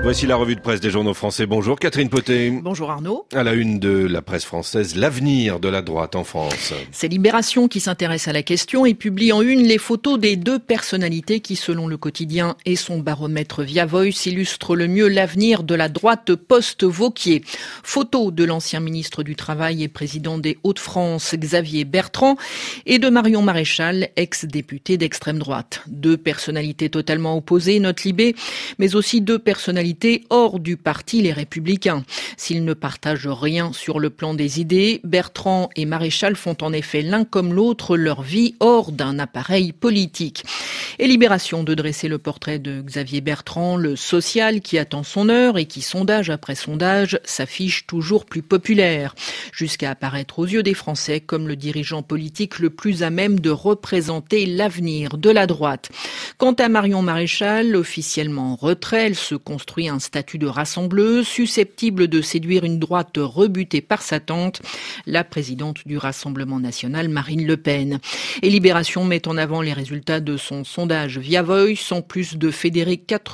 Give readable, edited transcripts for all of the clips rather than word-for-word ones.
Voici la revue de presse des journaux français. Bonjour Catherine Potet. Bonjour Arnaud. À la une de la presse française, l'avenir de la droite en France. C'est Libération qui s'intéresse à la question et publie en une les photos des deux personnalités qui, selon le quotidien et son baromètre Via Voice, illustrent le mieux l'avenir de la droite post-Wauquiez. Photo de l'ancien ministre du Travail et président des Hauts-de-France, Xavier Bertrand, et de Marion Maréchal, ex-députée d'extrême droite. Deux personnalités totalement opposées, note Libé, mais aussi deux personnalités hors du parti Les Républicains. S'ils ne partagent rien sur le plan des idées, Bertrand et Maréchal font en effet l'un comme l'autre leur vie hors d'un appareil politique. Et Libération de dresser le portrait de Xavier Bertrand, le social qui attend son heure et qui, sondage après sondage, s'affiche toujours plus populaire, jusqu'à apparaître aux yeux des Français comme le dirigeant politique le plus à même de représenter l'avenir de la droite. Quant à Marion Maréchal, officiellement en retrait, elle se construit un statut de rassembleuse, susceptible de séduire une droite rebutée par sa tante, la présidente du Rassemblement national, Marine Le Pen. Et Libération met en avant les résultats de son sondage Via Voice. En plus de fédérer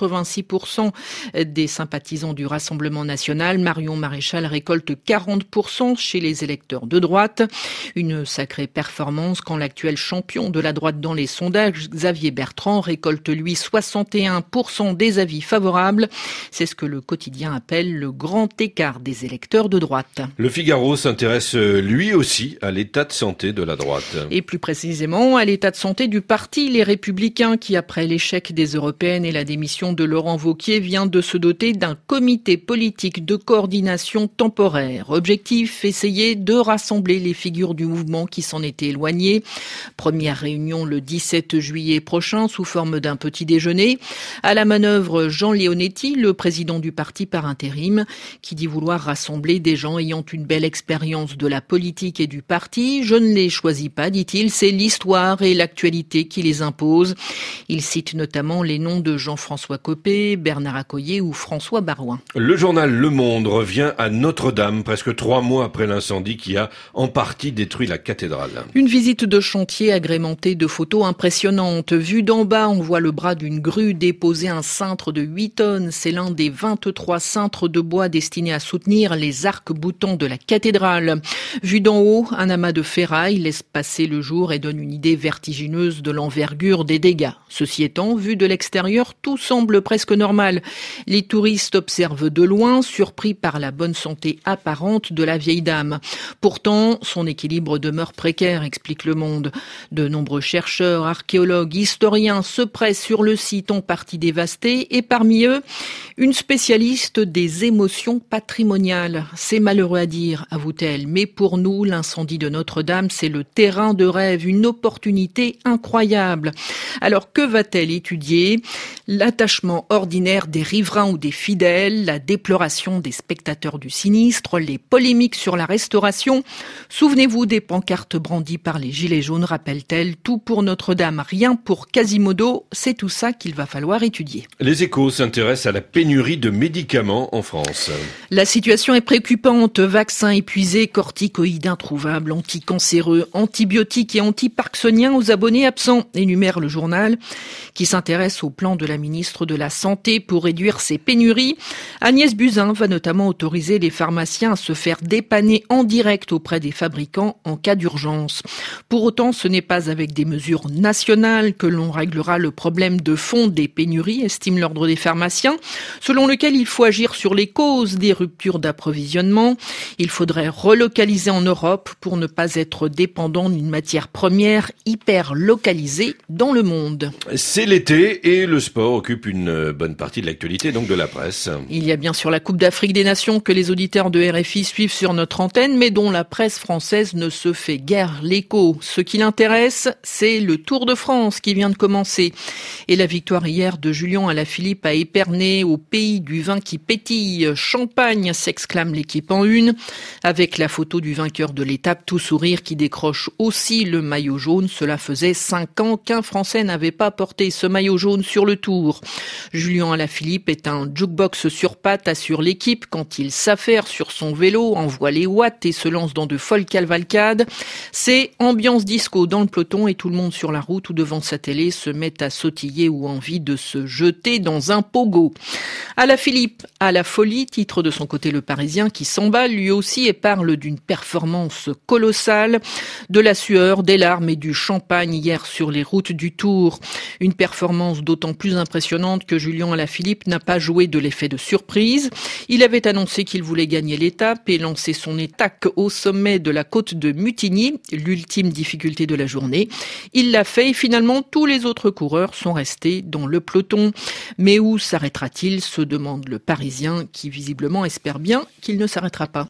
86% des sympathisants du Rassemblement national, Marion Maréchal récolte 40% chez les électeurs de droite. Une sacrée performance quand l'actuel champion de la droite dans les sondages, Xavier Bertrand, récolte lui 61% des avis favorables. C'est ce que le quotidien appelle le grand écart des électeurs de droite. Le Figaro s'intéresse lui aussi à l'état de santé de la droite. Et plus précisément à l'état de santé du parti Les Républicains qui, après l'échec des européennes et la démission de Laurent Wauquiez, vient de se doter d'un comité politique de coordination temporaire. Objectif, essayer de rassembler les figures du mouvement qui s'en étaient éloignées. Première réunion le 17 juillet prochain sous forme d'un petit déjeuner. À la manœuvre, Jean Leonetti, le président du parti par intérim, qui dit vouloir rassembler des gens ayant une belle expérience de la politique et du parti. Je ne les choisis pas, dit-il, c'est l'histoire et l'actualité qui les imposent. Il cite notamment les noms de Jean-François Copé, Bernard Accoyer ou François Baroin. Le journal Le Monde revient à Notre-Dame, presque 3 mois après l'incendie qui a en partie détruit la cathédrale. Une visite de chantier agrémentée de photos impressionnantes. Vue d'en bas, on voit le bras d'une grue déposer un cintre de 8 tonnes. C'est l'un des 23 cintres de bois destinés à soutenir les arcs-boutants de la cathédrale. Vu d'en haut, un amas de ferraille laisse passer le jour et donne une idée vertigineuse de l'envergure des dégâts. Ceci étant, vu de l'extérieur, tout semble presque normal. Les touristes observent de loin, surpris par la bonne santé apparente de la vieille dame. Pourtant, son équilibre demeure précaire, explique Le Monde. De nombreux chercheurs, archéologues, historiens se pressent sur le site en partie dévasté et parmi eux, une spécialiste des émotions patrimoniales. C'est malheureux à dire, avoue-t-elle, mais pour nous, l'incendie de Notre-Dame, c'est le terrain de rêve, une opportunité incroyable. Alors que va-t-elle étudier? L'attachement ordinaire des riverains ou des fidèles, la déploration des spectateurs du sinistre, les polémiques sur la restauration. Souvenez-vous des pancartes brandies par les Gilets jaunes, rappelle-t-elle, tout pour Notre-Dame, rien pour Quasimodo, c'est tout ça qu'il va falloir étudier. Les Échos s'intéressent à la pénurie de médicaments en France. La situation est préoccupante. Vaccins épuisés, corticoïdes introuvables, anticancéreux, antibiotiques et antiparkinsoniens aux abonnés absents, énumère le journal, qui s'intéresse au plan de la ministre de la Santé pour réduire ces pénuries. Agnès Buzyn va notamment autoriser les pharmaciens à se faire dépanner en direct auprès des fabricants en cas d'urgence. Pour autant, ce n'est pas avec des mesures nationales que l'on réglera le problème de fond des pénuries, estime l'Ordre des pharmaciens, selon lequel il faut agir sur les causes des ruptures d'approvisionnement. Il faudrait relocaliser en Europe pour ne pas être dépendant d'une matière première hyper localisée dans le monde. C'est l'été et le sport occupe une bonne partie de l'actualité, donc de la presse. Il y a bien sûr la Coupe d'Afrique des Nations que les auditeurs de RFI suivent sur notre antenne, mais dont la presse française ne se fait guère l'écho. Ce qui l'intéresse, c'est le Tour de France qui vient de commencer. Et la victoire hier de Julien Alaphilippe à Épernay, au pays du vin qui pétille. Champagne, s'exclame l'équipe en une, avec la photo du vainqueur de l'étape tout sourire qui décroche aussi le maillot jaune. Cela faisait 5 ans qu'un Français n'avait pas porté ce maillot jaune sur le Tour. Julien Alaphilippe est un jukebox sur pattes, assure l'équipe, quand il s'affaire sur son vélo, envoie les watts et se lance dans de folles cavalcades. C'est ambiance disco dans le peloton et tout le monde sur la route ou devant sa télé se met à sautiller ou envie de se jeter dans un pogo. Alaphilippe à la folie, titre de son côté Le Parisien qui s'emballe lui aussi et parle d'une performance colossale, de la sueur, des larmes et du champagne hier sur les routes du Tour. Une performance d'autant plus impressionnante que Julian Alaphilippe n'a pas joué de l'effet de surprise. Il avait annoncé qu'il voulait gagner l'étape et lancer son étape au sommet de la côte de Mutigny, l'ultime difficulté de la journée. Il l'a fait et finalement tous les autres coureurs sont restés dans le peloton. Mais où s'arrêtera-t-il, se demande Le Parisien qui visiblement espère bien qu'il ne s'arrêtera pas.